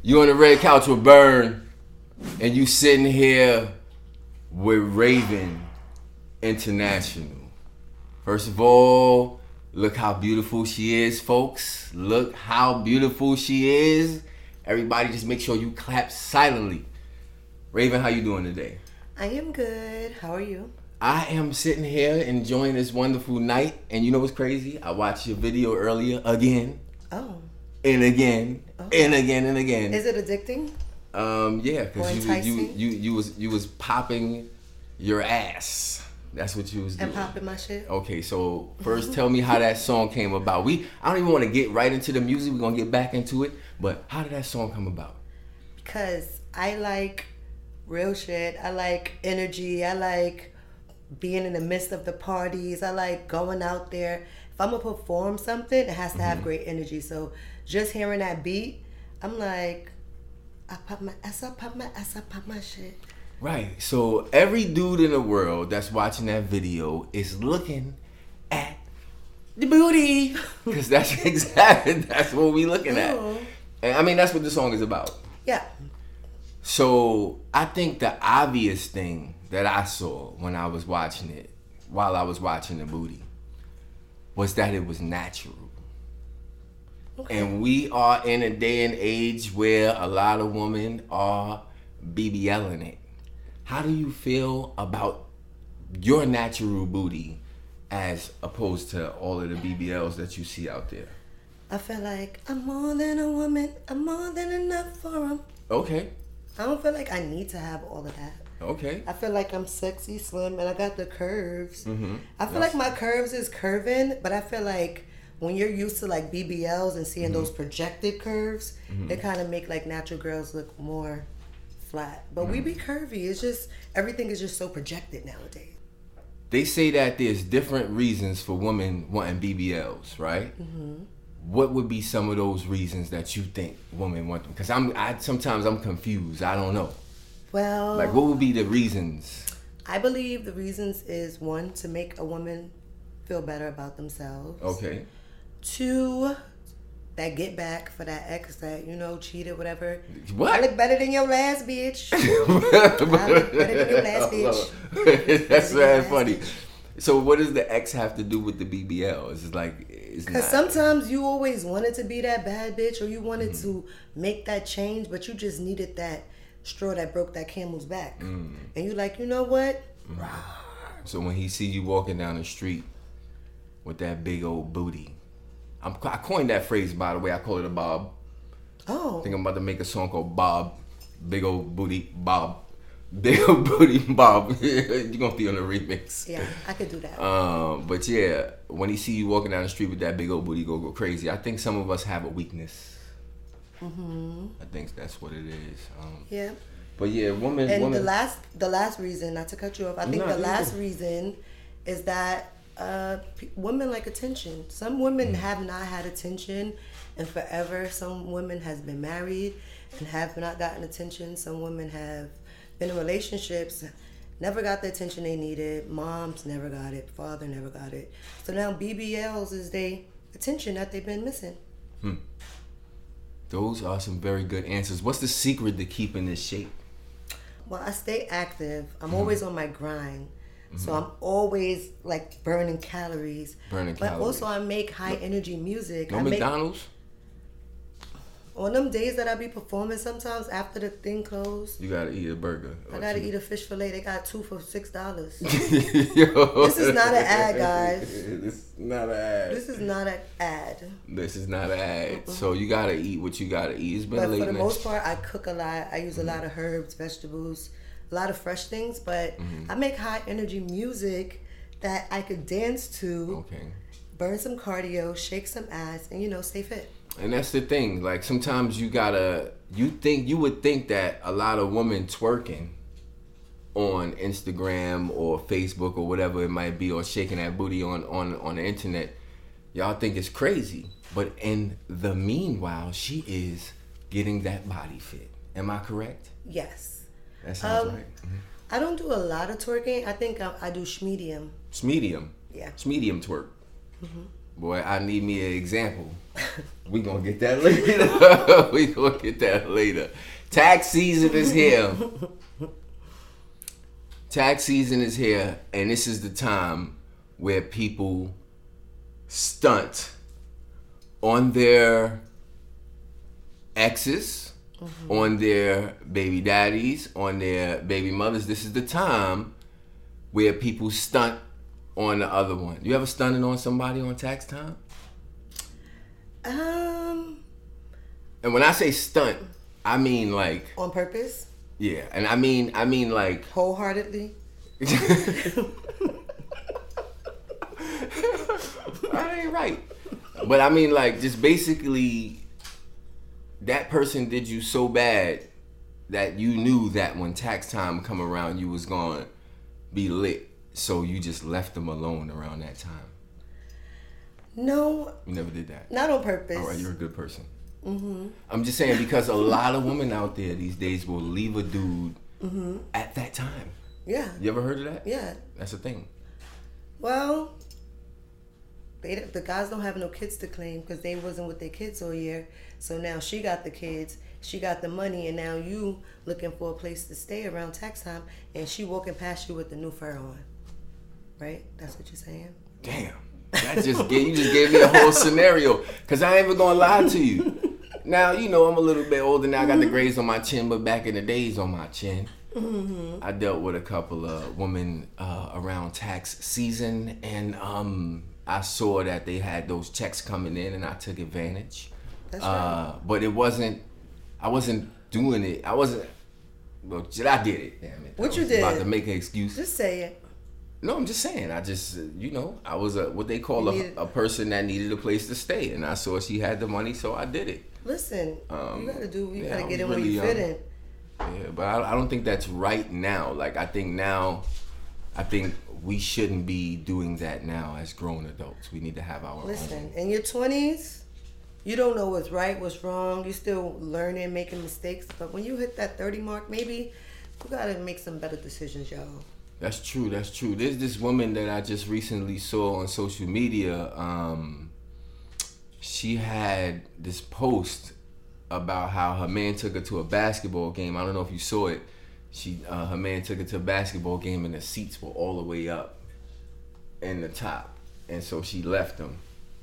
You on the red couch with Burn, and you sitting here with Raven International. First of all, look how beautiful she is, folks. Look how beautiful she is. Everybody just make sure you clap silently. Raven, how you doing today? I am good. How are you? I am sitting here enjoying this wonderful night. And you know what's crazy? I watched your video earlier again. Oh. And again. Oh. And again and again. Is it addicting? Yeah, because you was popping your ass. That's what you was doing. And popping my shit. Okay, so first tell me how that song came about. I don't even want to get right into the music. We're gonna get back into it. But how did that song come about? Because I like real shit. I like energy. I like being in the midst of the parties. I like going out there. If I'm gonna perform something, it has to have great energy. So just hearing that beat, I'm like, I pop my ass, I pop my ass, I pop my shit. Right. So every dude in the world that's watching that video is looking at the booty, because that's what we looking at. And I mean, that's what the song is about. Yeah. So I think the obvious thing that I saw when I was watching it, while I was watching the booty, was that it was natural. Okay. And we are in a day and age where a lot of women are BBLing it. How do you feel about your natural booty as opposed to all of the BBLs that you see out there? I feel like I'm more than a woman. I'm more than enough for them. Okay. I don't feel like I need to have all of that. Okay. I feel like I'm sexy, slim, and I got the curves. Mm-hmm. I feel like my curves is curving, but I feel like when you're used to like BBLs and seeing those projected curves, they kind of make like natural girls look more flat. But we be curvy. It's just, everything is just so projected nowadays. They say that there's different reasons for women wanting BBLs, right? Mm-hmm. What would be some of those reasons that you think women want them? Because sometimes I'm confused. I don't know. Well, like, what would be the reasons? I believe the reasons is, one, to make a woman feel better about themselves. Okay. 2, that get back for that ex that, cheated, whatever. What? I look better than your last bitch. I look better than your last bitch. That's very funny. So what does the ex have to do with the BBL? It's just like, it's not. Because sometimes you always wanted to be that bad bitch, or you wanted to make that change, but you just needed that straw that broke that camel's back. And you're like, you know what? So when he see you walking down the street with that big old booty, I coined that phrase, by the way. I call it a bob. Oh. I think I'm about to make a song called Bob. Big old booty Bob. Big old booty Bob. You're gonna be on the remix. Yeah, I could do that. But yeah, when he see you walking down the street with that big old booty, go crazy. I think some of us have a weakness. I think that's what it is. Yeah. But yeah, woman. The last reason, not to cut you off, I think the last reason is that women like attention. Some women have not had attention in forever. Some women has been married and have not gotten attention. Some women have been in relationships, never got the attention they needed. Moms never got it. Father never got it. So now BBLs is the attention that they've been missing. Those are some very good answers. What's the secret to keeping this shape? Well, I stay active. I'm always on my grind. So I'm always like burning calories. But also I make high energy music. No McDonald's? On them days that I be performing, sometimes after the thing closed, you gotta eat a burger. I gotta eat a fish fillet. They got 2 for $6. Yo. This is not an ad, guys. This is not an ad. This is not an ad. This is not an ad. So you gotta eat what you gotta eat. It's been but late. For the most part, I cook a lot. I use a lot of herbs, vegetables, a lot of fresh things. But I make high energy music that I could dance to. Okay. Burn some cardio, shake some ass, and stay fit. And that's the thing. Like, sometimes you would think that a lot of women twerking on Instagram or Facebook or whatever it might be, or shaking that booty on the internet, y'all think it's crazy. But in the meanwhile, she is getting that body fit. Am I correct? Yes. That sounds right. I don't do a lot of twerking. I think I do schmedium. Schmedium? Yeah. Schmedium twerk. Boy, I need me an example. We gonna get that later. We gonna get that later. Tax season is here. Tax season is here, and this is the time where people stunt on their exes, on their baby daddies, on their baby mothers. This is the time where people stunt on the other one. You ever stunted on somebody on tax time? And when I say stunt, I mean like on purpose. Yeah, and I mean like wholeheartedly. That ain't right. But I mean like just basically that person did you so bad that you knew that when tax time come around you was gonna be lit. So you just left them alone around that time. No. You never did that? Not on purpose. All right, you're a good person. Mm-hmm. I'm just saying because a lot of women out there these days will leave a dude at that time. Yeah. You ever heard of that? Yeah. That's a thing. Well, the guys don't have no kids to claim because they wasn't with their kids all year. So now she got the kids, she got the money, and now you looking for a place to stay around tax time, and she walking past you with the new fur on. Right? That's what you're saying? Damn. You just gave me a whole scenario. Because I ain't even going to lie to you. Now, you know, I'm a little bit older now. I got the grays on my chin, but back in the days on my chin, I dealt with a couple of women around tax season, and I saw that they had those checks coming in, and I took advantage. That's right. But I wasn't doing it. I did it. Damn it. What you did? About did? to make an excuse. Just say it. No, I'm just saying. I just, I was what they call a person that needed a place to stay, and I saw she had the money, so I did it. Listen, you gotta get in where you fit in. Yeah, but I don't think that's right now. Like, I think we shouldn't be doing that now as grown adults. We need to have our own. Listen, in your 20s, you don't know what's right, what's wrong. You're still learning, making mistakes. But when you hit that 30 mark, maybe you gotta make some better decisions, y'all. That's true. There's this woman that I just recently saw on social media. She had this post about how her man took her to a basketball game. I don't know if you saw it. Her man took her to a basketball game and the seats were all the way up in the top. And so she left him.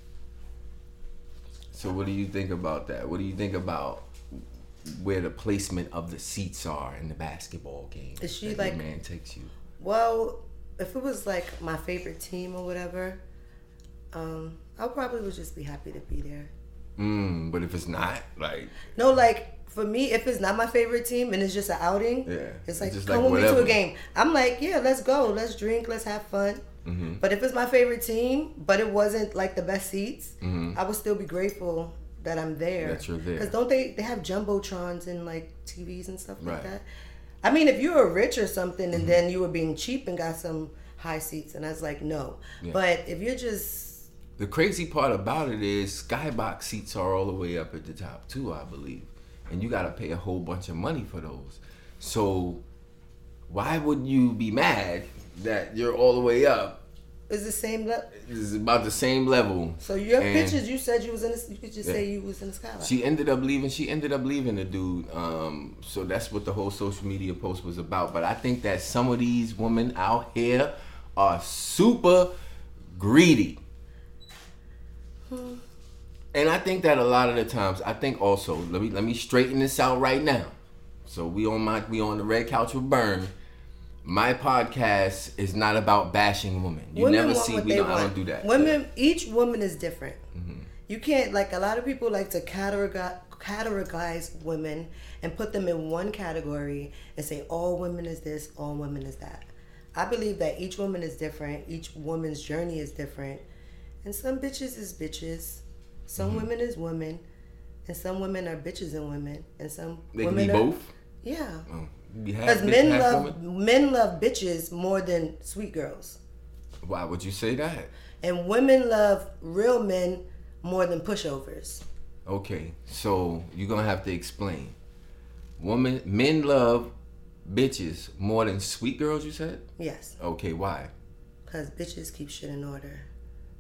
So what do you think about that? What do you think about where the placement of the seats are in the basketball game? Is she like, your man takes you? Well, if it was like my favorite team or whatever, I probably would just be happy to be there. But if it's not, like... No, like, for me, if it's not my favorite team and it's just an outing, it's like, just come like with me to a game. I'm like, yeah, let's go. Let's drink. Let's have fun. Mm-hmm. But if it's my favorite team, but it wasn't like the best seats, I would still be grateful that I'm there. That you're there. Because don't they have Jumbotrons and like TVs and stuff like that? I mean, if you were rich or something and then you were being cheap and got some high seats, and I was like, no. Yeah. But if you're just... The crazy part about it is skybox seats are all the way up at the top too, I believe. And you got to pay a whole bunch of money for those. So why would you be mad that you're all the way up? It's the same level. It's about the same level. So your pictures, you said you was in. You could just say you was in the skybox. She ended up leaving the dude. So that's what the whole social media post was about. But I think that some of these women out here are super greedy. And I think that a lot of the times, I think also, let me straighten this out right now. So we on the Red Couch with Burn. My podcast is not about bashing women. You women never see me. I don't do that. Women, each woman is different. Mm-hmm. You can't, like, a lot of people like to categorize women and put them in one category and say all women is this, all women is that. I believe that each woman is different. Each woman's journey is different. And some bitches is bitches. Some women is women. And some women are bitches and women. And some women can be both? Yeah. Oh. Because men love bitches more than sweet girls. Why would you say that? And women love real men more than pushovers. Okay, so you're gonna have to explain. Men love bitches more than sweet girls, you said? Yes. Okay, why? Because bitches keep shit in order.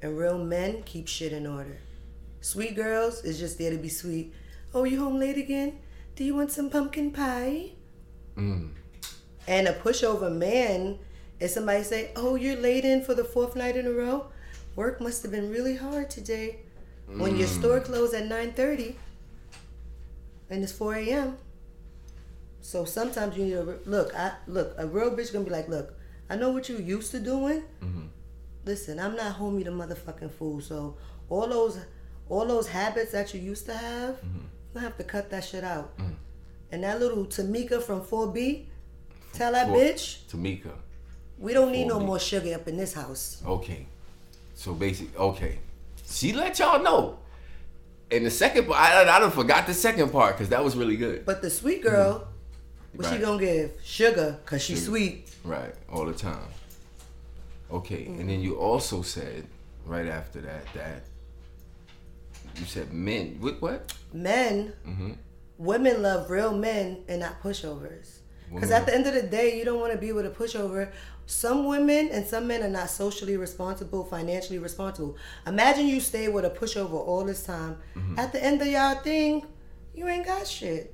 And real men keep shit in order. Sweet girls is just there to be sweet. Oh, you home late again? Do you want some pumpkin pie? And a pushover man is somebody say, oh, you're late in for the 4th night in a row? Work must have been really hard today. When your store closed at 9:30 and it's 4 a.m. So sometimes you need to look. A real bitch gonna be like, look, I know what you used to doing. Listen, I'm not homie the motherfucking fool. So all those habits that you used to have, you're gonna have to cut that shit out. And that little Tamika from 4B, tell that bitch, Tamika, we don't need no more sugar up in this house. Okay. So basically, okay. She let y'all know. And the second part, I done forgot the second part because that was really good. But the sweet girl, what she gonna give? Sugar, because she's sweet. Right, all the time. Okay, and then you also said, right after that you said men. What? Men, women love real men and not pushovers. Because at the end of the day, you don't want to be with a pushover. Some women and some men are not socially responsible, financially responsible. Imagine you stay with a pushover all this time. At the end of y'all thing, you ain't got shit.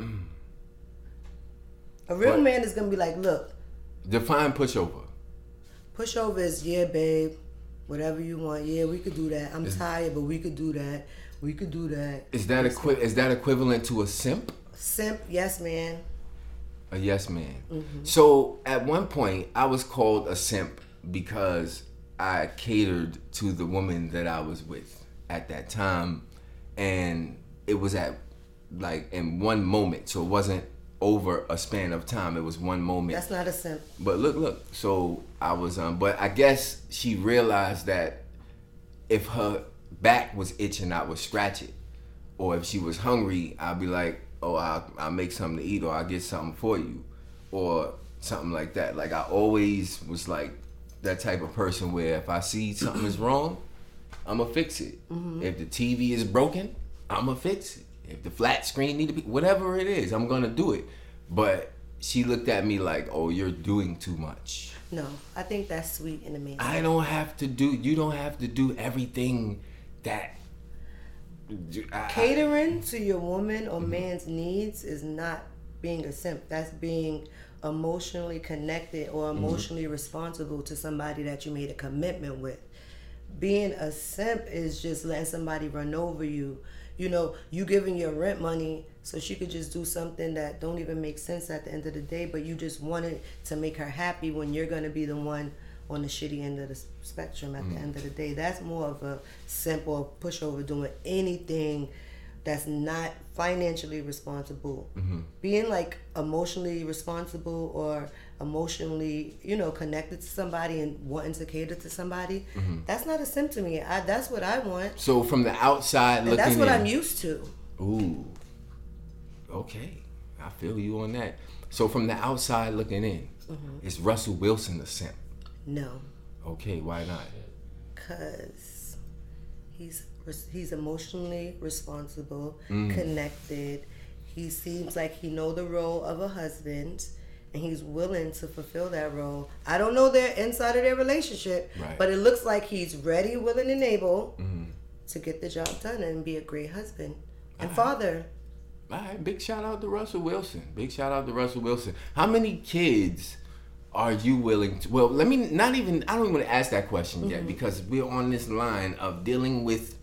A real man is going to be like, look. Define pushover. Pushover is, yeah, babe, whatever you want. Yeah, we could do that. I'm tired, but we could do that. We could do that. Is that equivalent to a simp? Simp, yes, man. A yes man. So at one point I was called a simp because I catered to the woman that I was with at that time, and it was at like in one moment. So it wasn't over a span of time. It was one moment. That's not a simp. But look. So I was but I guess she realized that if her back was itching, I would scratch it, or if she was hungry, I'd be like, oh, I'll make something to eat, or I'll get something for you, or something like that. Like I always was like that type of person where if I see something is wrong, I'ma fix it. If the TV is broken, I'ma fix it. If the flat screen need to be, whatever it is, I'm gonna do it. But she looked at me like, oh, you're doing too much. No, I think that's sweet in a man. You don't have to do everything that catering to your woman or man's needs is not being a simp. That's being emotionally connected or emotionally responsible to somebody that you made a commitment with. Being a simp is just letting somebody run over you. You know, you giving your rent money so she could just do something that don't even make sense at the end of the day, but you just wanted to make her happy when you're going to be the one on the shitty end of the spectrum at the end of the day. That's more of a simp or pushover, doing anything that's not financially responsible. Being like emotionally responsible or emotionally, connected to somebody and wanting to cater to somebody, that's not a simp to me. That's what I want. So from the outside looking in. That's what I'm used to. Ooh. Okay. I feel you on that. So from the outside looking in, is Russell Wilson a simp? No. Okay, why not? Because he's emotionally responsible, connected. He seems like he know the role of a husband, and he's willing to fulfill that role. I don't know their inside of their relationship, but it looks like he's ready, willing, and able to get the job done and be a great husband and father. All right, big shout out to Russell Wilson. How many kids are you willing to? Well, I don't even want to ask that question yet, because we're on this line of dealing with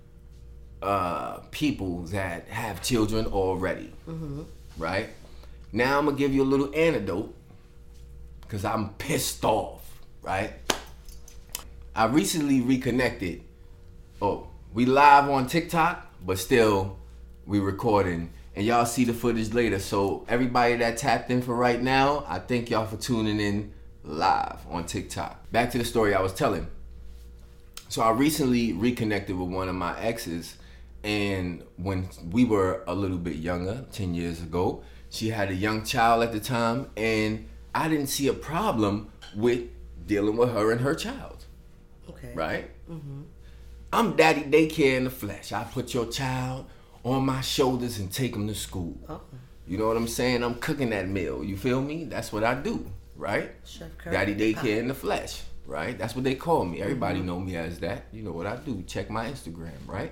people that have children already, right? Now I'm gonna give you a little anecdote because I'm pissed off, right? I recently reconnected. Oh, we live on TikTok, but still we recording. And y'all see the footage later. So everybody that tapped in for right now, I thank y'all for tuning in live on TikTok. Back to the story I was telling. So I recently reconnected with one of my exes, and when we were a little bit younger, 10 years ago, she had a young child at the time, and I didn't see a problem with dealing with her and her child. Okay. Right? I'm daddy daycare in the flesh. I put your child on my shoulders and take them to school. You know what I'm saying? I'm cooking that meal. You feel me? That's what I do, right? Chef Curry. Daddy daycare in the flesh. right? That's what they call me. Everybody know me as that. You know what I do. Check my Instagram, right?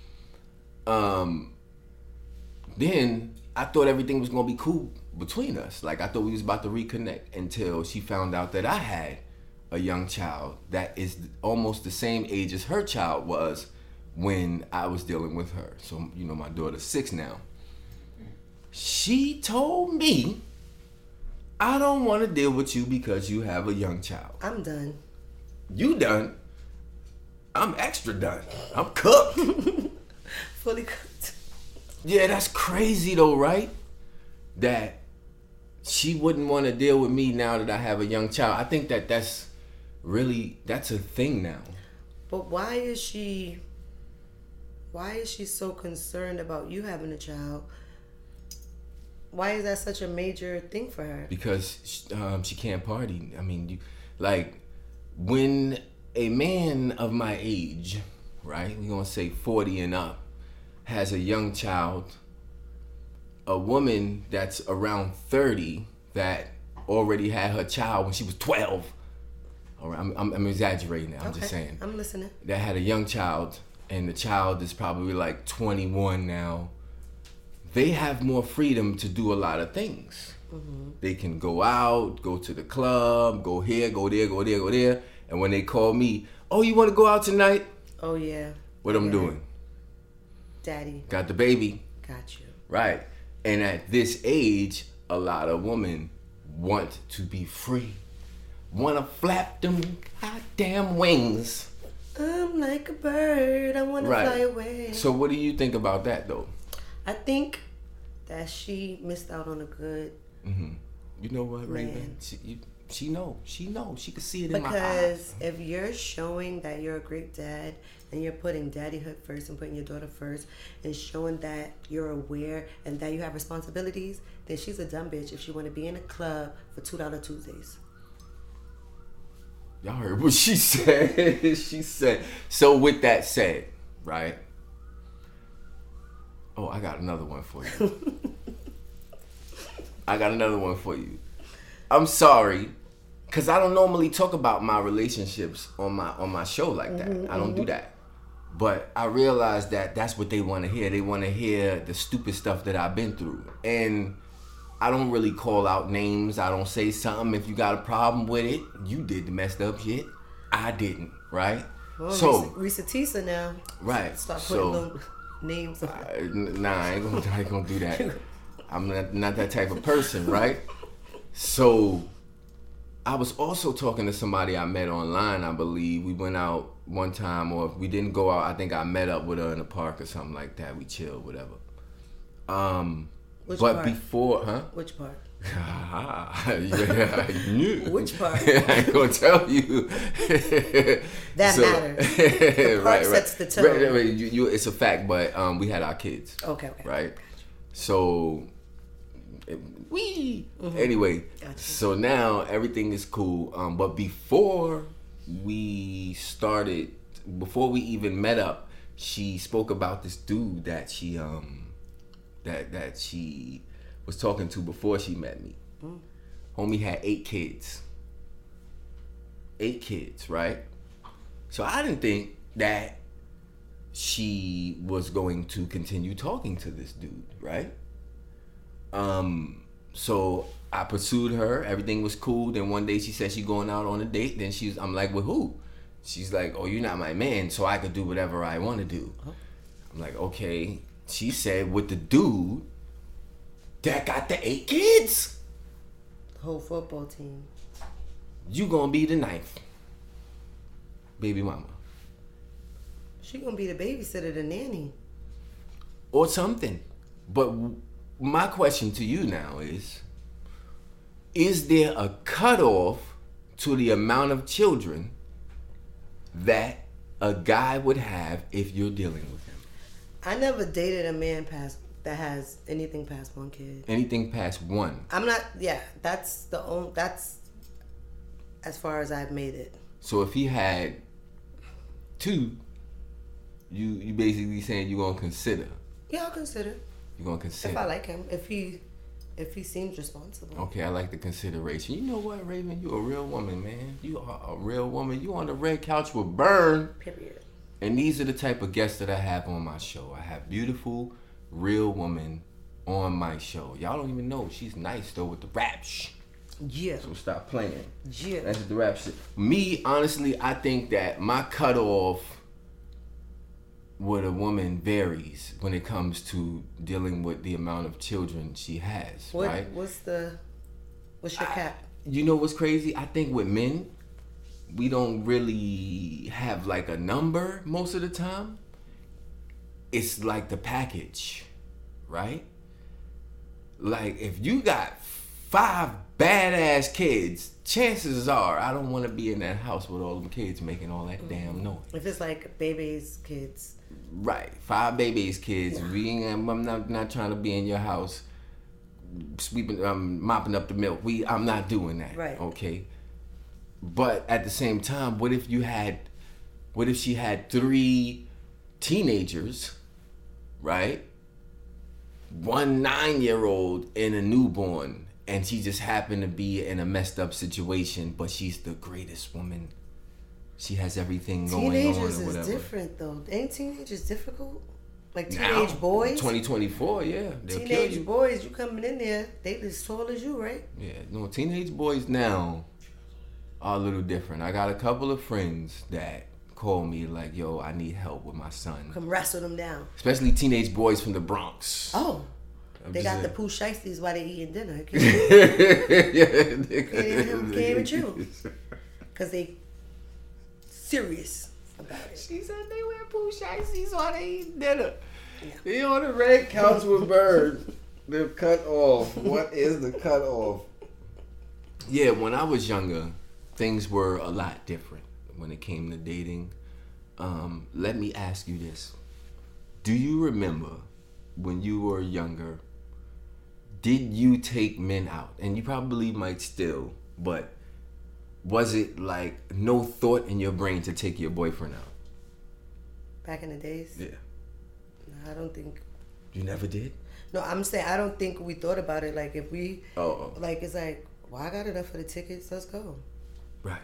Then I thought everything was gonna be cool between us. Like I thought we was about to reconnect until she found out that I had a young child that is almost the same age as her child was when I was dealing with her. So, you know, my daughter's 6 now. She told me, I don't want to deal with you because you have a young child. I'm done. You done? I'm extra done. I'm cooked. Fully cooked. Yeah, that's crazy though, right? That she wouldn't want to deal with me now that I have a young child. I think that that's a thing now. But why is she so concerned about you having a child? Why is that such a major thing for her? Because she can't party. I mean, when a man of my age, right, we're going to say 40 and up, has a young child, a woman that's around 30 that already had her child when she was 12, or I'm exaggerating now, I'm just saying. I'm listening. That had a young child, and the child is probably like 21 now. They have more freedom to do a lot of things. Mm-hmm. They can go out, go to the club, go here, go there, go there, go there. And when they call me, oh, you want to go out tonight? Oh, yeah. What I'm doing? Daddy. Got the baby. Got you. Right. And at this age, a lot of women want to be free. Want to flap them goddamn wings. I'm like a bird. I want to fly away. So what do you think about that, though? I think that she missed out on a good You know what, Raven? She know. She can see it in my eyes. Because if you're showing that you're a great dad and you're putting daddyhood first and putting your daughter first and showing that you're aware and that you have responsibilities, then she's a dumb bitch if she want to be in a club for $2 Tuesdays. Y'all heard what she said. She said, so with that said, right? Oh, I got another one for you. I'm sorry, because I don't normally talk about my relationships on my show like that. I don't do that. But I realized that that's what they want to hear. They want to hear the stupid stuff that I've been through. And I don't really call out names. I don't say something. If you got a problem with it, you did the messed up shit. I didn't, right? Well, so Risa Tisa now. Right. Start putting little names on. Nah, I ain't gonna do that. I'm not that type of person, right? So I was also talking to somebody I met online, I believe. We went out one time, or if we didn't go out, I think I met up with her in the park or something like that. We chilled, whatever. Which but part? Before, huh? Which part? Yeah, I knew. Which part? I ain't gonna tell you. That matters. The park sets the tone. Right, it's a fact, but we had our kids. Okay. Right? So, anyway, gotcha. So now everything is cool. But before we even met up, she spoke about this dude that she that she was talking to before she met me. Homie had 8 kids. 8 kids, right? So I didn't think that she was going to continue talking to this dude, right? So I pursued her. Everything was cool. Then one day she said she going out on a date. Then I'm like, with who? She's like, oh, you're not my man, so I could do whatever I want to do. I'm like, okay. She said, with the dude that got the 8 kids. The whole football team. You gonna be the 9th baby mama. She gonna be the babysitter, the nanny. Or something. But my question to you now is there a cutoff to the amount of children that a guy would have if you're dealing with him? I never dated a man that has anything past 1 kid. Anything past 1? I'm not. Yeah, that's as far as I've made it. So if he had 2, you basically saying you're gonna consider? Yeah, I'll consider. You're gonna consider if I like him. If he If he seems responsible. Okay, I like the consideration. You know what, Raven? You a real woman, man. You are a real woman. You on the red couch with Burn. Period. And these are the type of guests that I have on my show. I have beautiful, real women on my show. Y'all don't even know. She's nice, though, with the rap Yeah. So stop playing. Yeah. That's the rap shit. Me, honestly, I think that my cutoff with a woman varies when it comes to dealing with the amount of children she has, right? What's your cap? You know what's crazy? I think with men, we don't really have like a number most of the time. It's like the package, right? Like if you got 5 badass kids, chances are I don't want to be in that house with all them kids making all that damn noise. If it's like babies, kids. Right, 5 babies, kids. I'm not trying to be in your house sweeping, mopping up the milk. I'm not doing that. Right. Okay. But at the same time, what if she had 3 teenagers, right? 1 9-year-old and a newborn, and she just happened to be in a messed up situation, but she's the greatest woman. She has everything going on or whatever. Teenagers is different though. Ain't teenagers difficult? Like teenage boys? 2024, yeah. Teenage boys, you coming in there, they as tall as you, right? Yeah, no, teenage boys now are a little different. I got a couple of friends that call me like, yo, I need help with my son. Come wrestle them down. Especially teenage boys from the Bronx. Oh. They got the poo shiesties while they eating dinner. Can't even chew. Because they serious about it. She said they wear poo shiesties while they eat dinner. Yeah. They on the red couch with Bird. They're cut off. What is the cut off? Yeah, when I was younger, things were a lot different when it came to dating. Let me ask you this. Do you remember when you were younger, did you take men out? And you probably might still, but was it like no thought in your brain to take your boyfriend out? Back in the days? Yeah. No, I don't think. You never did? No, I'm saying I don't think we thought about it. Like if we, Oh. like it's like, well, I got enough for the tickets. Let's go. Right.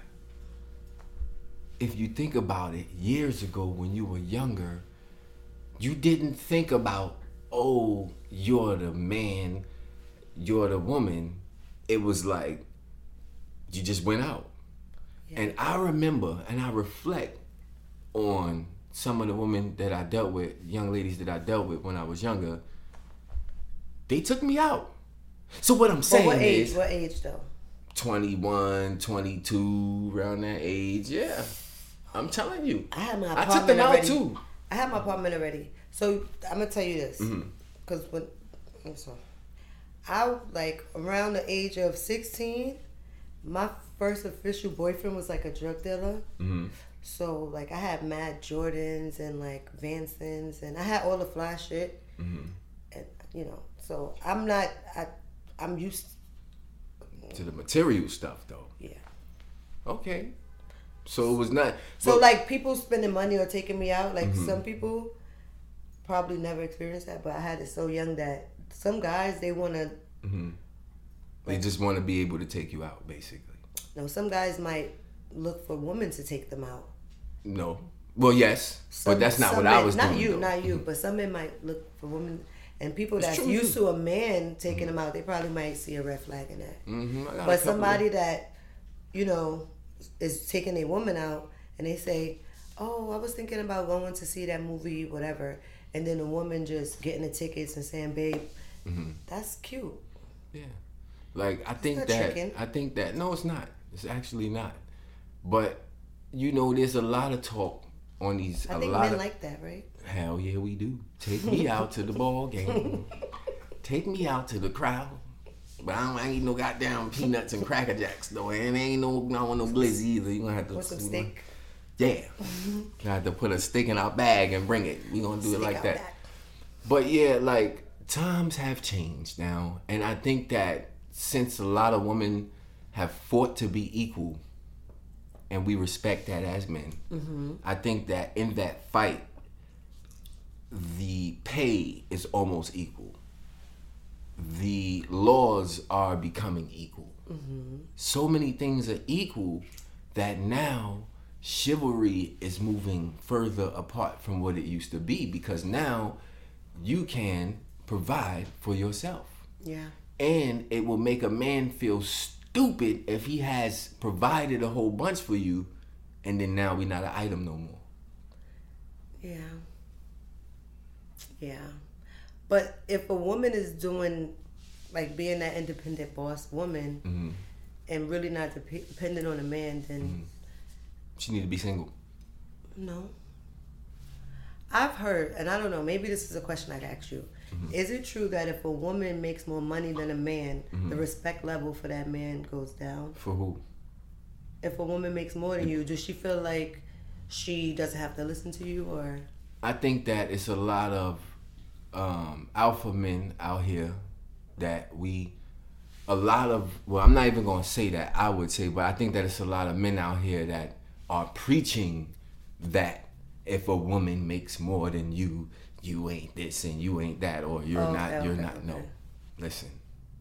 If you think about it, years ago when you were younger, you didn't think about, oh, you're the man, you're the woman. It was like, you just went out. Yeah. And I remember and I reflect on some of the women that I dealt with, young ladies that I dealt with when I was younger. They took me out. So what I'm saying is... What age though? 21, 22, around that age, yeah. I'm telling you. I had my apartment I took them already. Out too. I had my apartment already. So I'm gonna tell you this, because I like around the age of 16, my first official boyfriend was like a drug dealer. Mm-hmm. So like I had mad Jordans and like Vansons and I had all the fly shit, and you know. So I'm used to the material stuff though. Yeah. Okay. So it was not. So like people spending money or taking me out, like some people probably never experienced that, but I had it so young that some guys they want to. They just want to be able to take you out, basically. No, some guys might look for women to take them out. No. Well, yes, but that's not what I was doing. Not you, but some men might look for women. And people that's used to a man taking them out, they probably might see a red flag in that. But somebody that, you know, is taking a woman out and they say, oh, I was thinking about going to see that movie, whatever. And then the woman just getting the tickets and saying, babe, that's cute. Yeah. Like, I think that, no, it's not. It's actually not. But, you know, there's a lot of talk on these. I think men like that, right? Hell yeah, we do. Take me out to the ball game. Take me out to the crowd. But I ain't no goddamn peanuts and Cracker Jacks though, and ain't no glizzy either. You gonna have to put some steak. Yeah, you have to put a steak in our bag and bring it. We gonna do it like that. Back. But yeah, like times have changed now, and I think that since a lot of women have fought to be equal, and we respect that as men, I think that in that fight, the pay is almost equal. the laws are becoming equal. So many things are equal that now chivalry is moving further apart from what it used to be, because now you can provide for yourself. Yeah. And it will make a man feel stupid if he has provided a whole bunch for you and then now we're not an item no more. Yeah. Yeah. But if a woman is doing, like, being that independent boss woman and really not dependent on a man, then... She need to be single. No. I've heard, and I don't know, maybe this is a question I'd ask you. Is it true that if a woman makes more money than a man, the respect level for that man goes down? For who? If a woman makes more than you, does she feel like she doesn't have to listen to you, or? I think that it's a lot of alpha men out here that I'm not even going to say that, I would say, but I think that it's a lot of men out here that are preaching that if a woman makes more than you, you ain't this and you ain't that, or you're not. No, listen.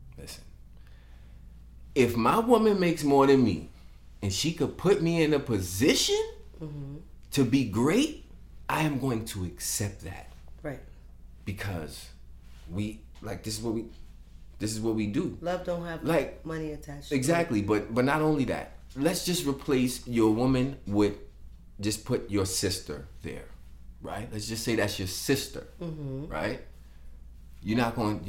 If my woman makes more than me and she could put me in a position to be great, I am going to accept that. Right. Because this is what we do. Love don't have money attached. Exactly, but not only that. Let's just replace your woman with, just put your sister there, right? Let's just say that's your sister, right? You're not going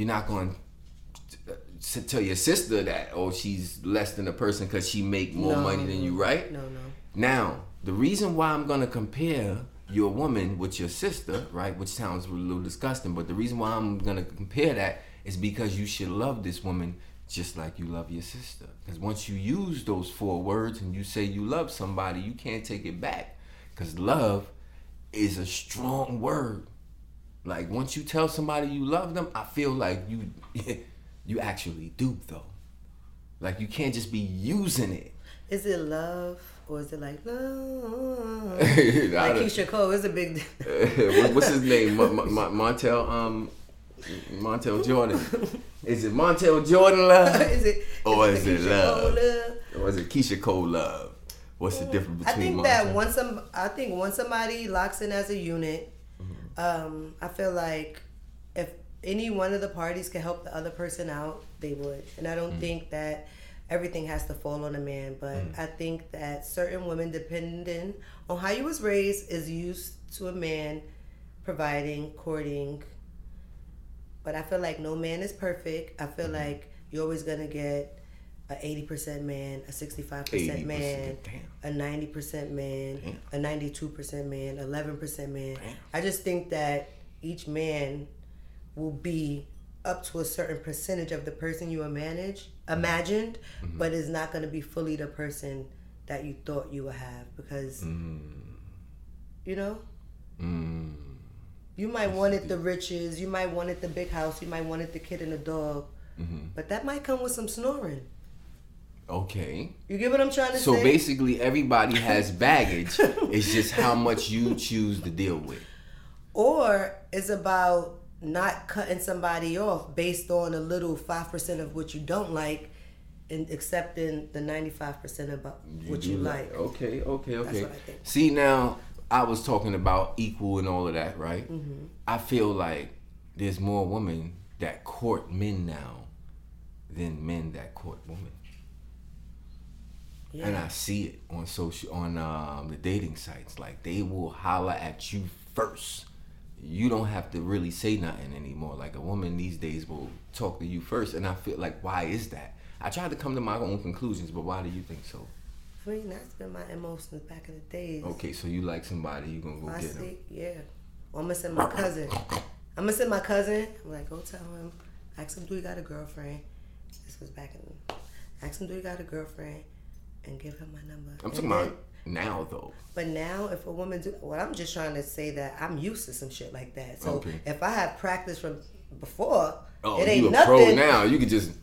to tell your sister that, oh, she's less than a person because she make more money than you, right? No. Now, the reason why I'm going to compare your woman with your sister, right, which sounds a little disgusting, but the reason why I'm going to compare that is because you should love this woman just like you love your sister. Because once you use those 4 words and you say you love somebody, you can't take it back. Because love is a strong word. Like, once you tell somebody you love them, I feel like you actually do, though. Like, you can't just be using it. Is it love, or is it like love? Like Keisha Cole is a big... What's his name? Montel Jordan. Is it Montel Jordan love? is it love? Or is it Keisha Cole love? What's the difference between I think once somebody locks in as a unit, I feel like if any one of the parties can help the other person out, they would. And I don't think that everything has to fall on a man, but I think that certain women, depending on how you was raised, is used to a man providing, courting. But I feel like no man is perfect. I feel like you're always going to get a 80% man, a 65% man, a 90% man, a 92% man, 11% man. I just think that each man will be up to a certain percentage of the person you imagined, but is not going to be fully the person that you thought you would have, because, you know? You might wanted the riches, you might wanted the big house, you might wanted the kid and the dog, but that might come with some snoring. Okay. You get what I'm trying to say? So basically everybody has baggage. It's just how much you choose to deal with. Or it's about not cutting somebody off based on a little 5% of what you don't like and accepting the 95% about what you like. Okay. That's what I think. See, now, I was talking about equal and all of that, right? I feel like there's more women that court men now than men that court women. Yeah. And I see it on the dating sites. Like, they will holler at you first. You don't have to really say nothing anymore. Like, a woman these days will talk to you first, and I feel like, why is that? I tried to come to my own conclusions, but why do you think so? I mean, that's been my emotions back in the days. Okay, so you like somebody, you gonna go get him. Yeah. Well, I'm gonna send my cousin. I'm like, go tell him. Ask him, do he got a girlfriend? This was back in... Ask him, do he got a girlfriend? And give him my number. I'm talking about now, though. But now, if a woman I'm just trying to say that I'm used to some shit like that. So if I have practice from before, it ain't you a nothing. Pro now. You can just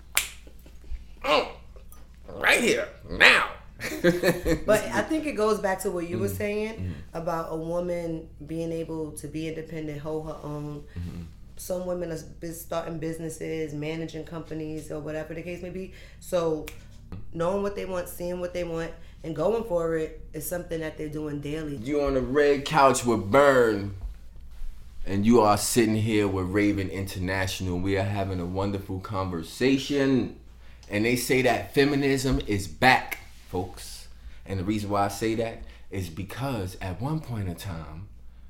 right here now. But I think it goes back to what you were saying about a woman being able to be independent, hold her own, some women are starting businesses, managing companies, or whatever the case may be. So knowing what they want, seeing what they want, and going for it is something that they're doing daily. You on the red couch with Burn, and you are sitting here with Raven International. We are having a wonderful conversation, and they say that feminism is back, folks. And the reason why I say that is because at one point in time,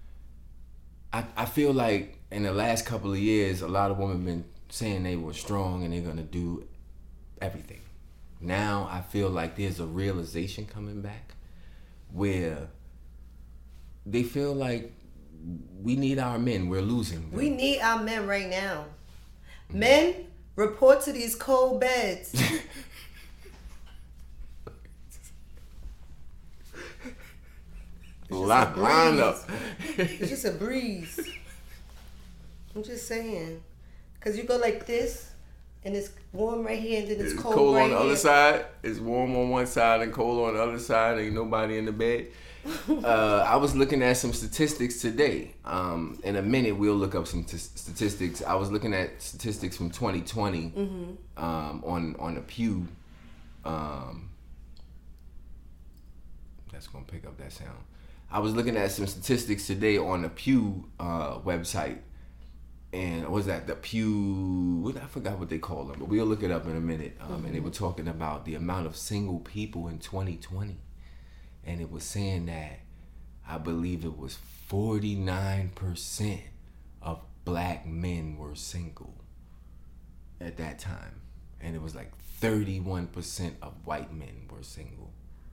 I feel like in the last couple of years, a lot of women been saying they were strong and they're gonna do everything. Now I feel like there's a realization coming back where they feel like we need our men. We're losing them. We need our men right now. Men, report to these cold beds. Line up. It's just a breeze. I'm just saying. Because you go like this, and it's warm right here, and then it's cold right on the here. other side. It's warm on one side and cold on the other side. Ain't nobody in the bed. I was looking at some statistics today. In a minute, we'll look up some statistics. I was looking at statistics from 2020 on the Pew. That's going to pick up that sound. I was looking at some statistics today on the Pew website. And what was that? The Pew, I forgot what they call them, but we'll look it up in a minute. And they were talking about the amount of single people in 2020. And it was saying that I believe it was 49% of black men were single at that time. And it was like 31% of white men were single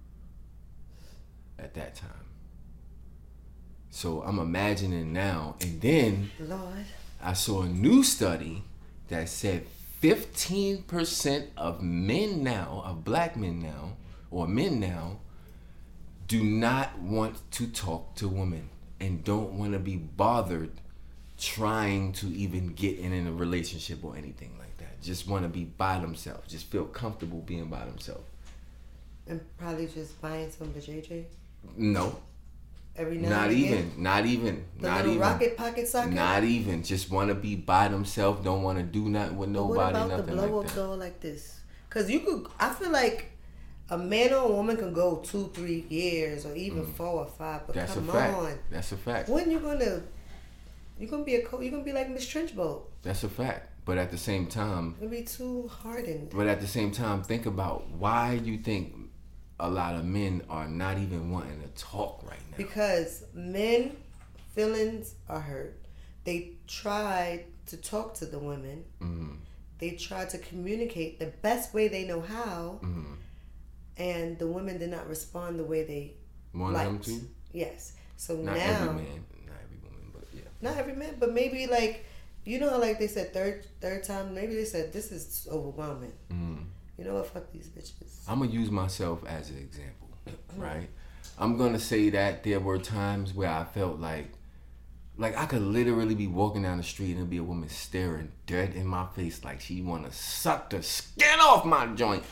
at that time. So I'm imagining now, and then Lord, I saw a new study that said 15% of men now, of black men now, or men now, do not want to talk to women and don't want to be bothered trying to even get in a relationship or anything like that. Just want to be by themselves. Just feel comfortable being by themselves. and probably just buying some of the JJ. No. Every now Not and even. again. Not even. The Not little even. rocket pocket socket. Not even. Just want to be by themselves. Don't want to do nothing with nobody. What about nothing the blow like up that. doll like this? Because you could. I feel like a man or a woman can go 2-3 years or even 4 or 5. But That's come a fact. on, That's a fact. when you gonna? You're gonna be you're gonna be like Miss Trenchbolt. That's a fact. But at the same time, You're gonna be too hardened. But at the same time, think about why you think a lot of men are not even wanting to talk right now. Because men feelings are hurt. They tried to talk to the women. Mm-hmm. They tried to communicate the best way they know how. Mm-hmm. And the women did not respond the way they Want them liked. to? Yes. So Not now, every man, not every woman, but yeah. not every man, but maybe like, you know how like they said third time, maybe they said this is overwhelming. Mm-hmm. You know what? Fuck these bitches. I'm gonna use myself as an example, right? I'm gonna say that there were times where I felt like I could literally be walking down the street and be a woman staring dead in my face like she wanna suck the skin off my joint.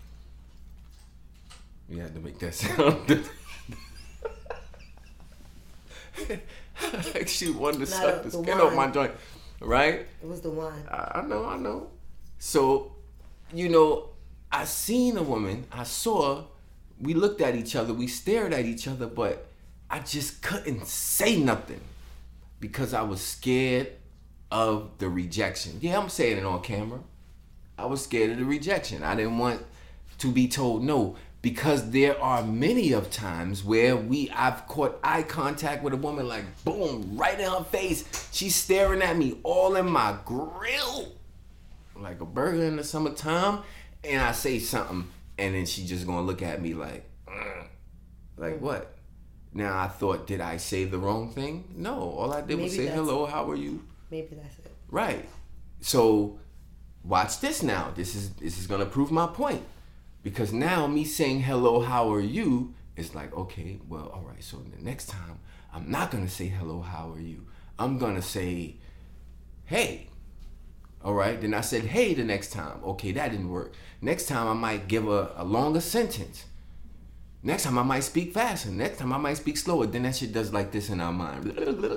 You had to make that sound. Like she wanted to suck the skin off my joint, right? It was the wine. I know. So, you know, I seen a woman, we looked at each other, we stared at each other, but I just couldn't say nothing because I was scared of the rejection. Yeah, I'm saying it on camera. I was scared of the rejection. I didn't want to be told no, because there are many of times where I've caught eye contact with a woman, like boom, right in her face. She's staring at me all in my grill like a burger in the summertime, and I say something, and then she just gonna look at me like what? Now I thought, did I say the wrong thing? No, all I did was say hello, how are you? Maybe that's it. Right. So watch this now. This is gonna prove my point. Because now me saying hello, how are you is like, okay, well, all right. So the next time I'm not gonna say hello, how are you? I'm gonna say, hey. All right. Then I said, hey, the next time. Okay, that didn't work. Next time I might give a longer sentence. Next time I might speak faster. Next time I might speak slower. Then that shit does like this in our mind.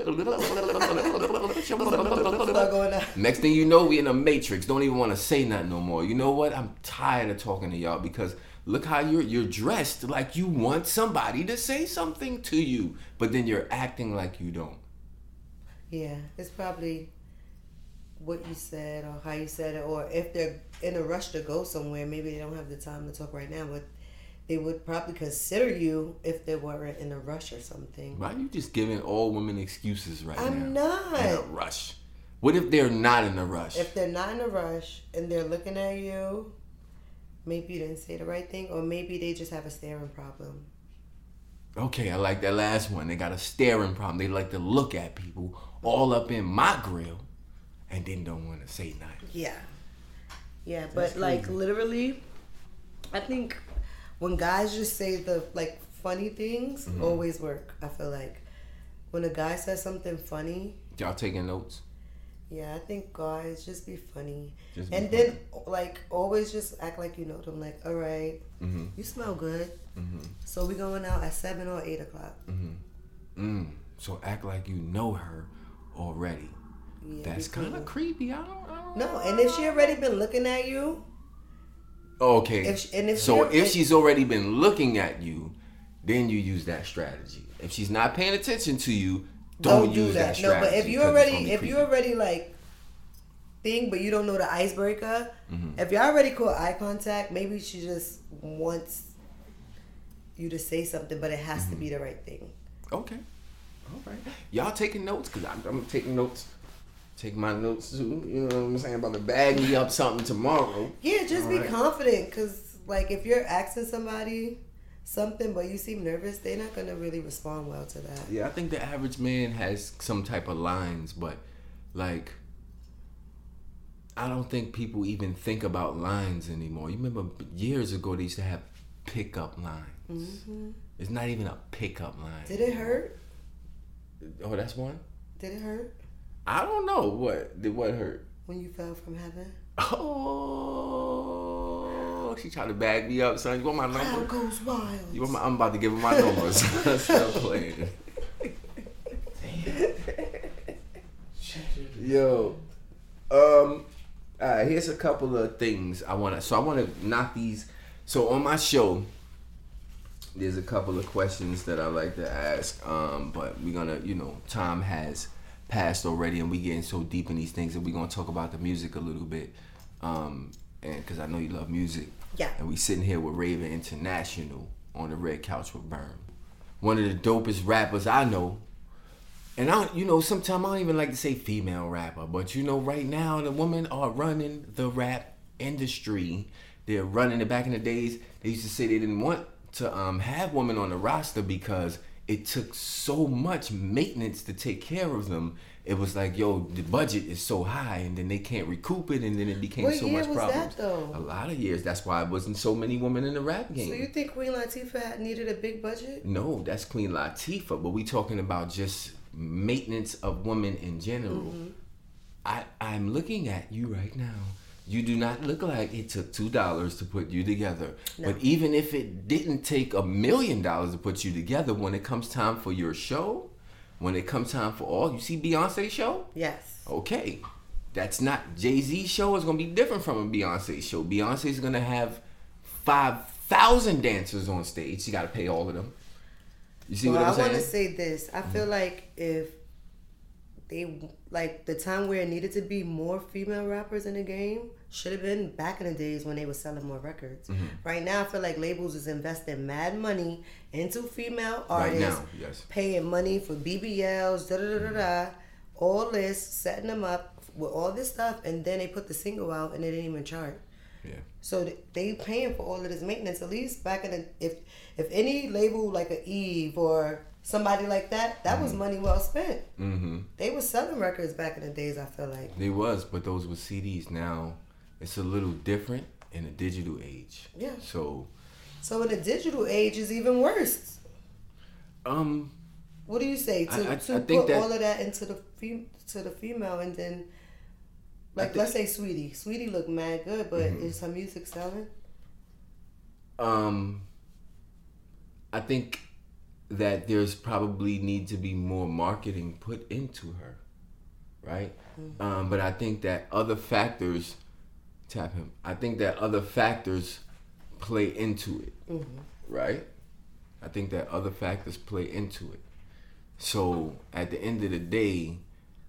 Next thing you know, we in a matrix. Don't even want to say nothing no more. You know what? I'm tired of talking to y'all because look how you're dressed like you want somebody to say something to you, but then you're acting like you don't. Yeah, it's probably what you said or how you said it, or if they're in a rush to go somewhere, maybe they don't have the time to talk right now, but they would probably consider you if they weren't in a rush or something. Why are you just giving all women excuses right now? I'm not. In a rush. What if they're not in a rush? If they're not in a rush and they're looking at you, maybe you didn't say the right thing, or maybe they just have a staring problem. Okay, I like that last one. They got a staring problem. They like to look at people all up in my grill and then don't want to say nothing. Yeah. Yeah, but like literally, I think when guys just say the like funny things, always work. I feel like when a guy says something funny. Y'all taking notes? Yeah, I think guys just be funny. Then like always just act like you know them. Like, all right, you smell good. So we going out at 7 or 8 o'clock. So act like you know her already. Yeah, that's kind of creepy. I don't No, and if she already been looking at you. Okay. If she's already been looking at you, then you use that strategy. If she's not paying attention to you, don't use that strategy. No, but if you already like thing, but you don't know the icebreaker, if you already caught eye contact, maybe she just wants you to say something, but it has to be the right thing. Okay. All right. Y'all taking notes? Because I'm taking notes. Take my notes too. You know what I'm saying? About to bag me up something tomorrow. Yeah, just be confident. Because, like, if you're asking somebody something, but you seem nervous, they're not going to really respond well to that. Yeah, I think the average man has some type of lines, but, like, I don't think people even think about lines anymore. You remember years ago they used to have pickup lines. It's not even a pickup line. Did it hurt? Oh, that's one? Did it hurt? I don't know. What hurt? When you fell from heaven. Oh, she tried to bag me up, son. You want my number? Crowd goes wild. I'm about to give her my number. Stop playing. Yo, all right. Here's a couple of things I want to knock these. So on my show, there's a couple of questions that I like to ask. But we're gonna, time has passed already, and we getting so deep in these things, and we're gonna talk about the music a little bit, and because I know you love music. Yeah. And we sitting here with Raven International on the red couch with Berm, one of the dopest rappers I know. And sometimes I don't even like to say female rapper, but right now the women are running the rap industry. They're running it. Back in the days, they used to say they didn't want to have women on the roster because it took so much maintenance to take care of them. It was like, the budget is so high, and then they can't recoup it, and then it became so much problems. What year was that, though? A lot of years. That's why it wasn't so many women in the rap game. So you think Queen Latifah needed a big budget? No, that's Queen Latifah, but we talking about just maintenance of women in general. I'm looking at you right now. You do not look like it took $2 to put you together. No. But even if it didn't take $1 million to put you together, when it comes time for your show, when it comes time for all, you see Beyonce's show? Yes. Okay. That's not Jay-Z's show. It's going to be different from a Beyonce show. Beyonce's going to have 5,000 dancers on stage. She got to pay all of them. You see what I'm saying? I want to say this. I feel like if they, like, the time where it needed to be more female rappers in the game should have been back in the days when they were selling more records. Right now, I feel like labels is investing mad money into female artists. Right now, yes. Paying money for BBLs, all this, setting them up with all this stuff, and then they put the single out and they didn't even chart. Yeah. So they paying for all of this maintenance. At least back in the, if any label like a Eve or somebody like that was money well spent. They were selling records back in the days, I feel like. They was, but those were CDs. Now it's a little different in the digital age. Yeah. So in the digital age is even worse. What do you say to put all of that into the female, and then let's say Sweetie. Sweetie look mad good, but is her music selling? I think that there's probably need to be more marketing put into her, right? Mm-hmm. But I think that other factors, tap him. I think that other factors play into it, right? I think that other factors play into it. So at the end of the day,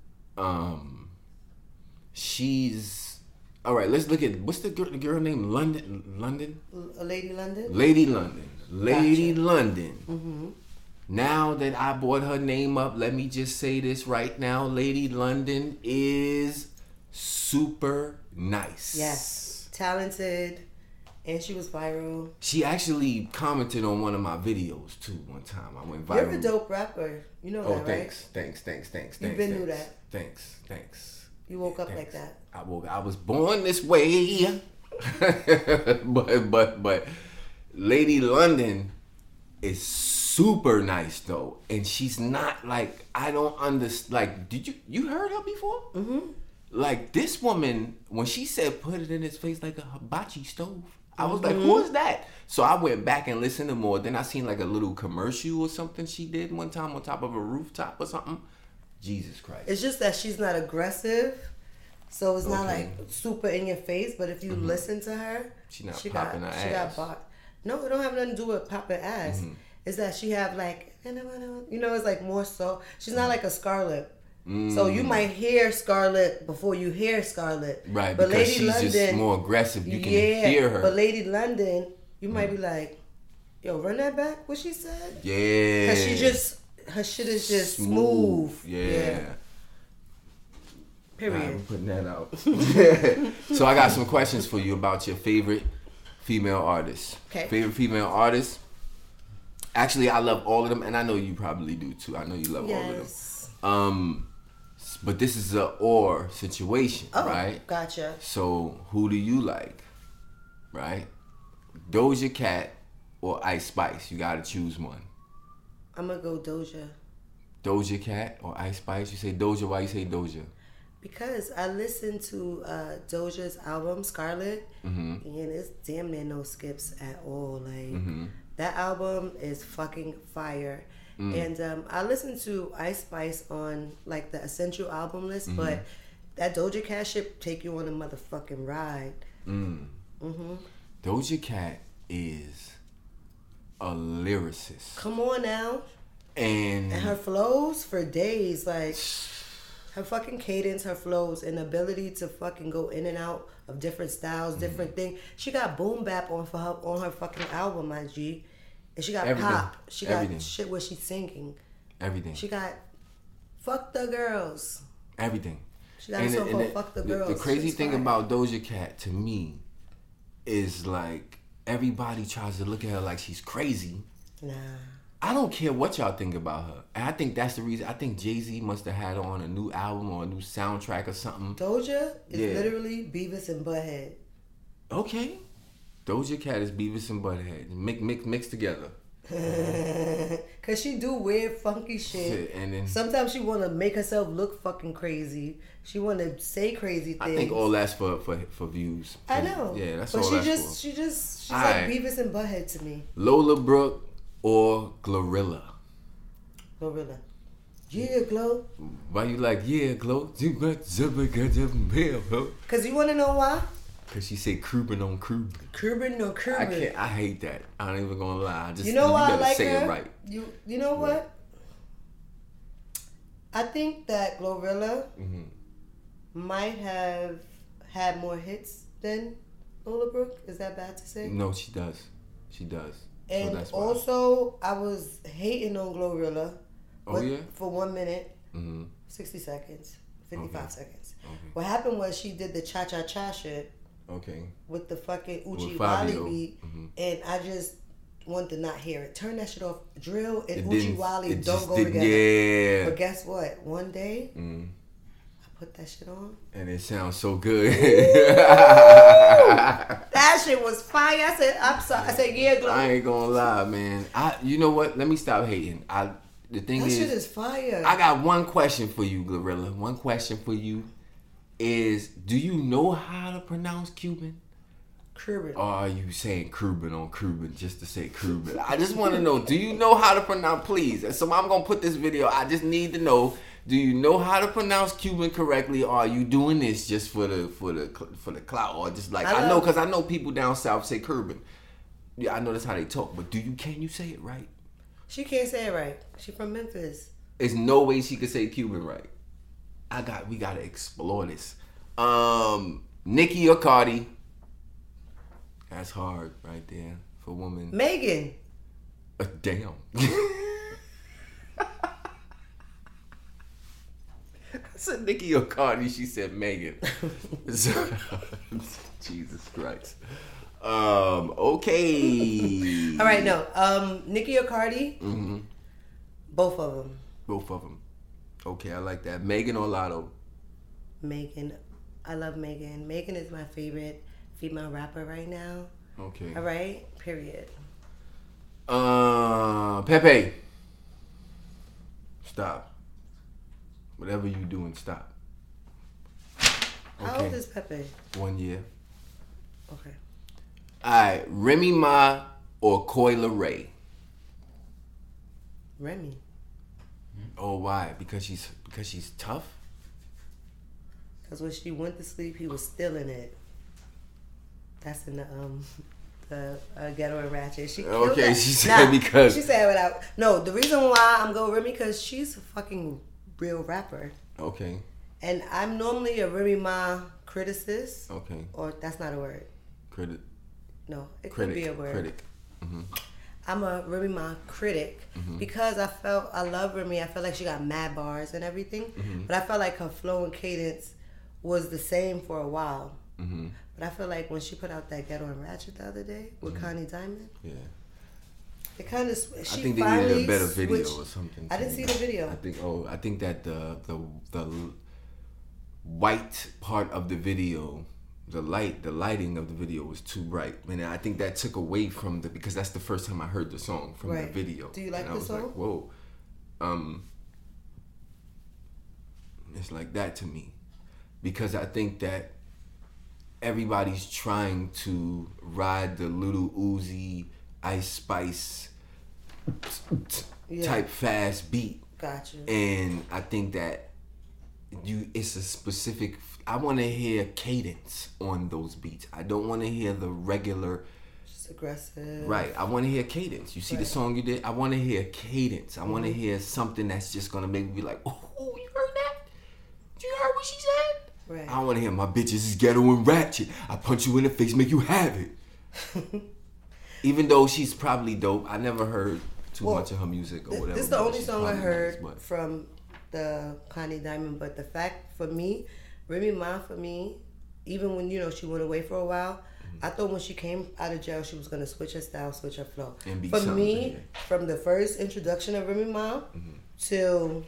she's all right. Let's look at what's the girl named London. Lady London. Lady London. Lady Gotcha. London. Mm-hmm. Now that I brought her name up, let me just say this right now. Lady London is super nice. Yes. Talented. And she was viral. She actually commented on one of my videos too one time. I went viral. You're a dope rapper. You know that, thanks, right? Thanks. You've been through that. Thanks. You woke up like that. I was born this way. but Lady London is super nice though, and she's not like, I don't understand. Like, did you heard her before? Mm-hmm. Like, this woman, when she said put it in his face like a hibachi stove, I was like, who is that? So I went back and listened to more. Then I seen like a little commercial or something she did one time on top of a rooftop or something. Jesus Christ. It's just that she's not aggressive, so it's not like super in your face. But if you listen to her, she popping her ass. No, it don't have nothing to do with popping ass. It's that she have like, it's like more so. She's not like a Scarlett. So you might hear Scarlett before you hear Scarlett. Right, but because Lady she's London, just more aggressive. You can hear her. But Lady London, you might be like, yo, run that back, what she said? Yeah. Because her shit is just smooth. Yeah. Period. I'm putting that out. So I got some questions for you about your favorite female artists. Okay. Favorite female artists. Actually, I love all of them, and I know you probably do too. I know you love all of them. But this is a or situation, right? Gotcha. So who do you like, right? Doja Cat or Ice Spice? You gotta choose one. I'm gonna go Doja. Doja Cat or Ice Spice? You say Doja. Why you say Doja? Because I listened to Doja's album Scarlet, and it's damn near no skips at all. Like that album is fucking fire. And I listened to Ice Spice on like the essential album list, but that Doja Cat shit take you on a motherfucking ride. Doja Cat is a lyricist. Come on now. And her flows for days, like her fucking cadence, her flows, and ability to fucking go in and out of different styles, different things. She got boom bap on her fucking album, my G. And she got pop. She got shit where she's singing. Everything. She got fuck the girls. Everything. She got a song called Fuck the Girls. The crazy thing about Doja Cat to me is like everybody tries to look at her like she's crazy. Nah. I don't care what y'all think about her. And I think that's the reason. I think Jay-Z must have had her on a new album or a new soundtrack or something. Doja is literally Beavis and Butthead. Okay. Doja Cat is Beavis and Butthead. Mix together. Cause she do weird funky shit. And then sometimes she wanna make herself look fucking crazy. She wanna say crazy things. I think all that's for views. I know. Yeah, that's but all that's for. She's like Beavis and Butthead to me. Lola Brooke or Glorilla? Glorilla. Yeah, Glo. Why you like Glo? Cause you wanna know why? Cause she said Cuban on Cuban. Cuban or Cuban. I hate that. I ain't even gonna lie. You know why I like say her? It right. You know what? I think that Glorilla might have had more hits than Lola Brooke. Is that bad to say? No, she does. She does. And so that's also, I was hating on Glorilla. For 1 minute, 60 seconds, 55 seconds. Okay. What happened was she did the cha-cha-cha shit. Okay. With the fucking Uchi Wally beat, and I just wanted to not hear it. Turn that shit off. Drill and Uchi Wally don't go together. Yeah. But guess what? One day, I put that shit on, and it sounds so good. That shit was fire. I said, I'm sorry. I said, yeah, Glo. I ain't gonna lie, man. You know what? Let me stop hating. The thing that shit is fire. I got one question for you, Glorilla. One question for you. Is, do you know how to pronounce Cuban? Cuban. Or are you saying Cuban on Cuban just to say Cuban? I just want to know, do you know how to pronounce, please? So I'm going to put this video, I just need to know, do you know how to pronounce Cuban correctly, or are you doing this just for the clout, or just like, I know, because I know people down south say Cuban. Yeah, I know that's how they talk, but can you say it right? She can't say it right. She from Memphis. There's no way she could say Cuban right. We gotta explore this. Nicki or Cardi? That's hard right there for women. Megan. Damn. I said Nicki or Cardi. She said Megan. Jesus Christ. Okay. All right, no. Nicki or Cardi? Mm-hmm. Both of them. Both of them. Okay, I like that. Megan or Lotto? Megan. I love Megan. Megan is my favorite female rapper right now. Okay. All right. Period. Pepe. Stop. Whatever you doing, stop. Okay. How old is Pepe? 1 year. Okay. Alright, Remy Ma or Coi Leray? Remy. Oh, why? Because she's tough? Because when she went to sleep, he was still in it. That's in the Ghetto and Ratchet. She killed okay, that. she said because she said without. No, the reason why I'm going Remy because she's a fucking real rapper. Okay. And I'm normally a Remy Ma criticist. Okay. Or that's not a word. Critic. No, it could be a word. Critic. Mm-hmm. I'm a Remy Ma critic because I love Remy. I felt like she got mad bars and everything, but I felt like her flow and cadence was the same for a while. Mm-hmm. But I feel like when she put out that Ghetto and Ratchet the other day with Connie Diamond, it kind of I think they needed a better video or something. I didn't see the video. I think that the white part of the video, the lighting of the video was too bright. And I think that took away from because that's the first time I heard the song from the video. Do you like and the song? I was like, whoa. It's like that to me. Because I think that everybody's trying to ride the Little Uzi, Ice Spice type fast beat. Gotcha. And I think that it's a specific. I want to hear cadence on those beats. I don't want to hear the regular. Just aggressive. Right. I want to hear cadence. You see the song you did? I want to hear cadence. I want to hear something that's just gonna make me be like, oh, you heard that? You heard what she said? Right. I don't want to hear my bitches is ghetto and ratchet. I punch you in the face, make you have it. Even though she's probably dope, I never heard too much of her music or whatever. This is the only song I heard nice, from the Connie Diamond. But the fact for me, Remy Ma for me, even when she went away for a while, I thought when she came out of jail she was gonna switch her style, switch her flow. And be for me, different. from the first introduction of Remy Ma till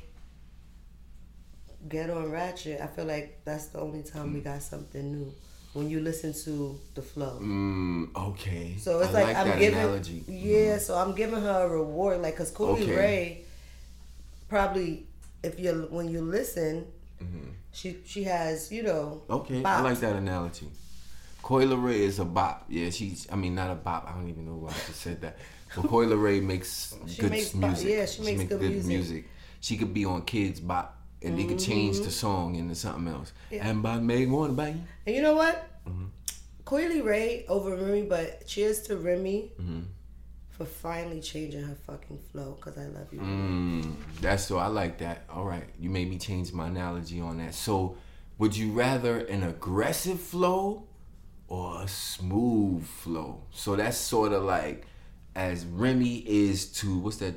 Ghetto and Ratchet, I feel like that's the only time we got something new. When you listen to the flow. Okay. So it's I like I'm that giving. analogy. Yeah, so I'm giving her a reward, like, cause Coi Leray probably, when you listen, she has Okay, bops. I like that analogy. Coi Leray is a bop. Yeah, not a bop. I don't even know why I just said that. But Coi Leray makes good music. Yeah, she makes good music. She could be on Kids Bop. And they could change the song into something else. Yeah. And by Meg Warner, bang. And you know what? Coi Leray over Remy, but cheers to Remy for finally changing her fucking flow. Cause I love you. That's so I like that. All right, you made me change my analogy on that. So, would you rather an aggressive flow or a smooth flow? So that's sort of like as Remy is to what's that?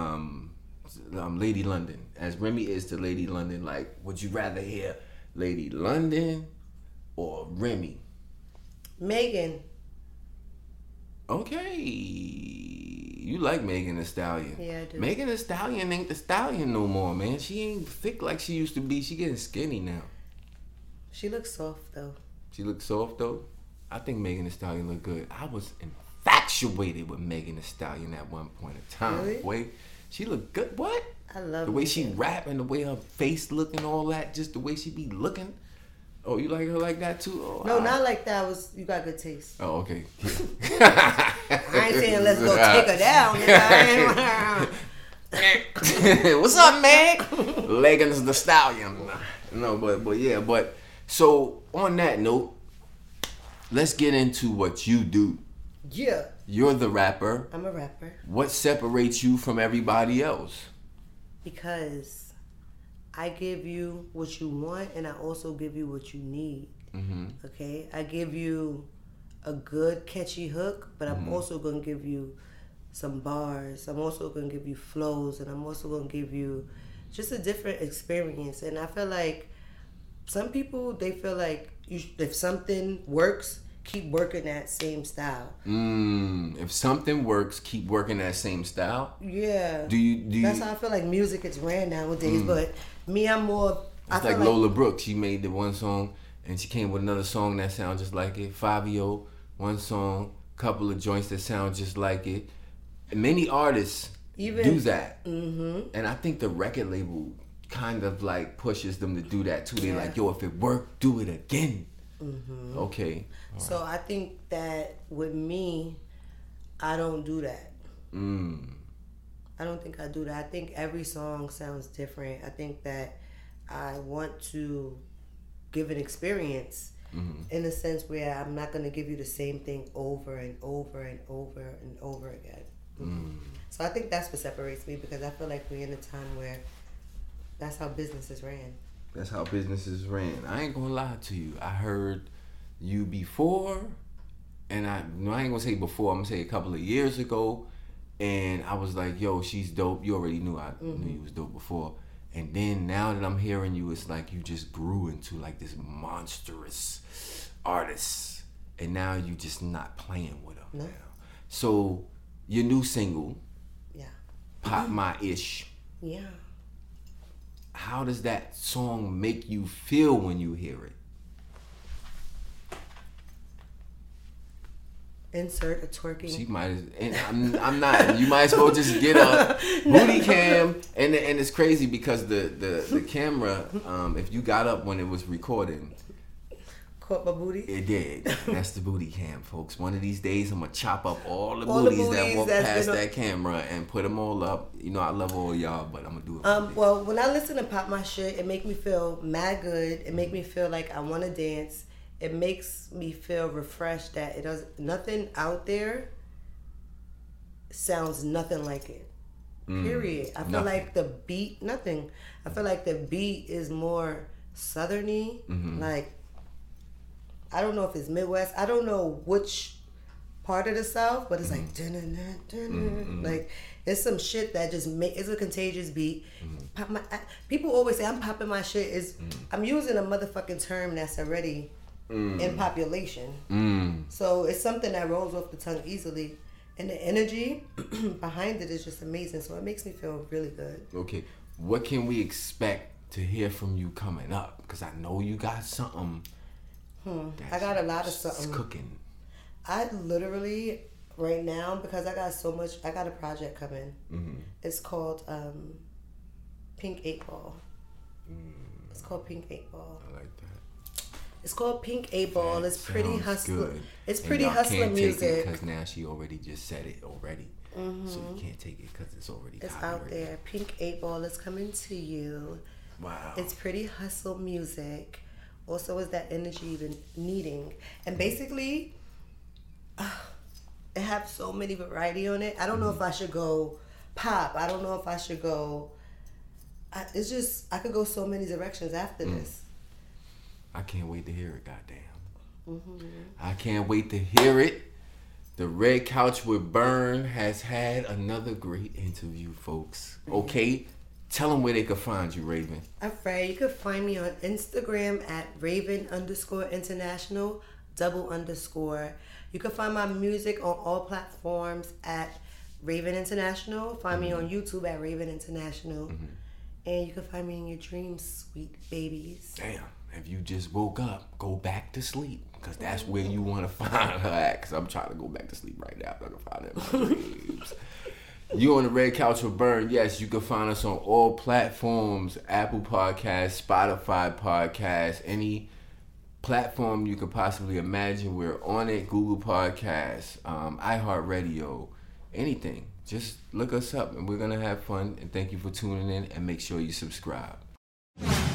Lady London. As Remy is to Lady London, like, would you rather hear Lady London or Remy? Megan. Okay. You like Megan Thee Stallion. Yeah, I do. Megan Thee Stallion ain't the stallion no more, man. She ain't thick like she used to be. She getting skinny now. She looks soft, though. She looks soft, though? I think Megan Thee Stallion look good. I was infatuated with Megan Thee Stallion at one point in time. Really? Boy, she looked good. What? I love the way Megan. she rap and the way her face look and all that, just the way she be looking. Oh, you like her like that too? Oh, No, not like that. You got good taste. Oh, okay. I ain't saying let's go take her down. What's up, man? Leggins the Stallion. No, but so on that note, let's get into what you do. Yeah. You're the rapper. I'm a rapper. What separates you from everybody else? Because I give you what you want, and I also give you what you need. Mm-hmm. Okay? I give you a good, catchy hook, but I'm also going to give you some bars. I'm also going to give you flows, and I'm also going to give you just a different experience. And I feel like some people, they feel like if something works, keep working that same style. If something works, keep working that same style. Yeah. Do you? That's how I feel like music is ran nowadays. But me, I'm more. It's like Lola Brooke. She made the one song, and she came with another song that sounds just like it. Fabio, one song, couple of joints that sound just like it. And many artists do that, and I think the record label kind of like pushes them to do that too. They're like, yo, if it worked, do it again. Okay. So I think that with me, I don't do that. I don't think I do that. I think every song sounds different. I think that I want to give an experience in a sense where I'm not going to give you the same thing over and over and over and over again. So I think that's what separates me, because I feel like we're in a time where that's how businesses ran. That's how businesses ran. I ain't gonna lie to you. I heard you before, and I ain't gonna say before. I'm gonna say a couple of years ago, and I was like, "Yo, she's dope." You already knew knew you was dope before, and then now that I'm hearing you, it's like you just grew into like this monstrous artist, and now you just not playing with them now. So your new single, "Pop My Ish." Yeah. How does that song make you feel when you hear it? Insert a twerking. She might, and I'm not. You might as well just get a booty cam, and it's crazy because the camera, if you got up when it was recording, caught my booty. It did. That's the booty cam, folks. One of these days, I'm gonna chop up all the booties that walk past that camera and put them all up. You know, I love all y'all, but I'm gonna do it. Well, when I listen to Pop My Shit, it make me feel mad good. It make me feel like I want to dance. It makes me feel refreshed that it does nothing out there sounds nothing like it. Period. I feel like the beat, nothing. I feel like the beat is more southerny, like. I don't know if it's Midwest. I don't know which part of the South, but it's like like it's some shit that just it's a contagious beat. People always say I'm popping my shit. I'm using a motherfucking term that's already in population. So it's something that rolls off the tongue easily, and the energy behind it is just amazing. So it makes me feel really good. Okay, what can we expect to hear from you coming up? Because I know you got something. I got a lot of something cooking. I literally right now, because I got so much. I got a project coming. It's called Pink 8 Ball. It's called Pink 8 Ball. I like that. It's called Pink 8 Ball. That it's pretty hustler. Good. It's pretty hustler music. Because now she already just said it already. So you can't take it because it's already. It's out there. Pink 8 Ball is coming to you. Wow. It's pretty hustle music. Also, is that energy even needing? And basically, it has so many variety on it. I don't know if I should go pop. I don't know if I should go. It's just I could go so many directions after this. I can't wait to hear it. Goddamn. I can't wait to hear it. The Red Couch with Burn has had another great interview, folks. Okay. Tell them where they can find you, Raven. Alright, you can find me on Instagram at Raven_International _. You can find my music on all platforms at Raven International. Find me on YouTube at Raven International. And you can find me in your dreams, sweet babies. Damn, if you just woke up, go back to sleep. Because that's where you want to find her at. Because I'm trying to go back to sleep right now. I'm going to find her in my dreams. You on the Red Couch with Burn. Yes, you can find us on all platforms. Apple Podcasts, Spotify Podcasts, any platform you could possibly imagine. We're on it. Google Podcasts, iHeartRadio, anything. Just look us up and we're going to have fun. And thank you for tuning in and make sure you subscribe.